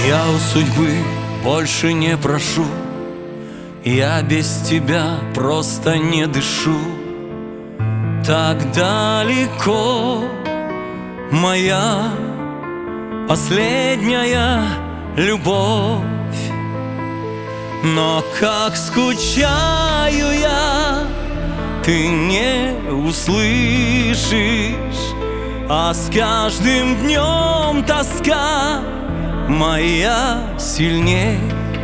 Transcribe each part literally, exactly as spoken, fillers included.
Я у судьбы больше не прошу, я без тебя просто не дышу. Так далеко моя последняя любовь. Но как скучаю я, ты не услышишь, а с каждым днем тоска моя сильней.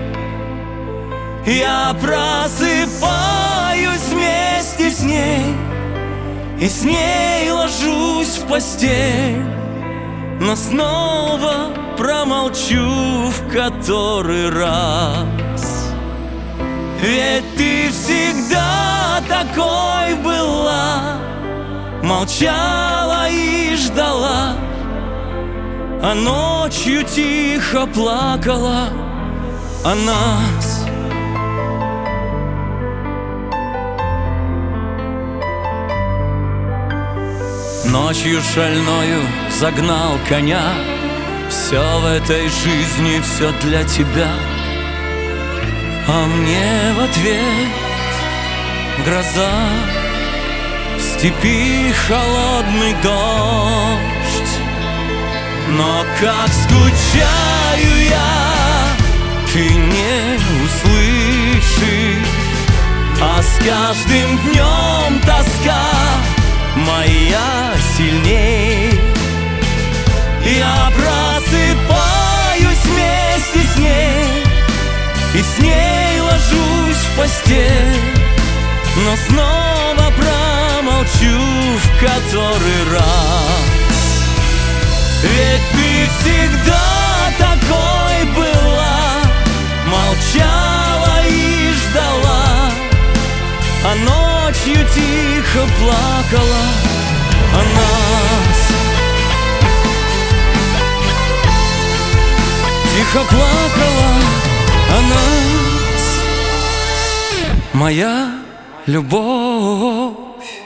Я просыпаюсь вместе с ней и с ней ложусь в постель, но снова промолчу в который раз. Ведь ты всегда такой была, молчала и ждала, а ночью тихо плакала о нас. Ночью шальною загнал коня, все в этой жизни, все для тебя. А мне в ответ гроза, в степи холодный дождь. Но как скучаю я, ты не услышишь, а с каждым днем тоска моя сильней. Я просыпаюсь вместе с ней и с ней ложусь в постель, но снова промолчу в который раз. Ведь ты всегда такой была, молчала и ждала, а ночью тихо плакала о нас. Тихо плакала о нас моя любовь.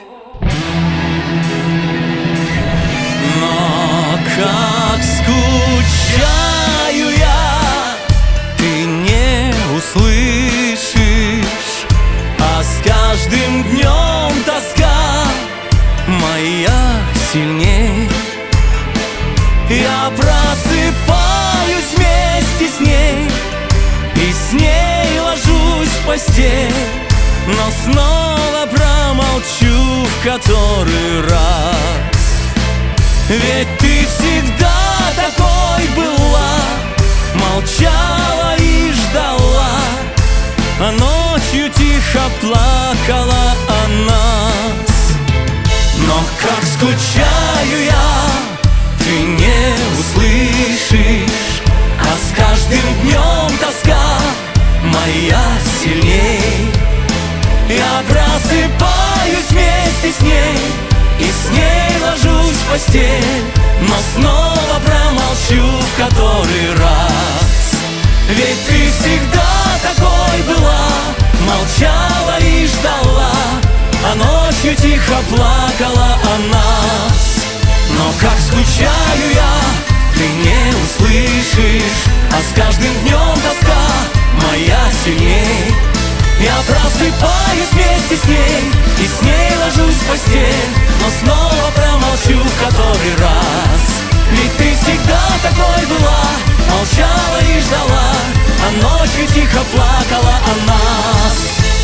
Но как скучаю я, ты не услышишь, а с каждым днем тоска моя сильней. Я просыпаюсь вместе с ней и с ней ложусь в постель, но снова промолчу в который раз. Ведь ты всегда такой была, молчала и ждала, а ночью тихо плакала о нас. Но как скучаю я, ты не услышишь, а с каждым днем тоска моя сильней. Я просыпаюсь вместе с ней и с ней ложусь в постель, но снова промолчу в который раз. Ведь ты всегда такой была, молчала и ждала, а ночью тихо плакала о нас. Но как скучаю я, ты не услышишь, а с каждым днем тоска моя сильней. Я просыпаюсь вместе с ней и с ней ложусь в постель, но снова промолчу в который раз. Ведь ты всегда такой была, молчала и ждала, а ночью тихо плакала о нас.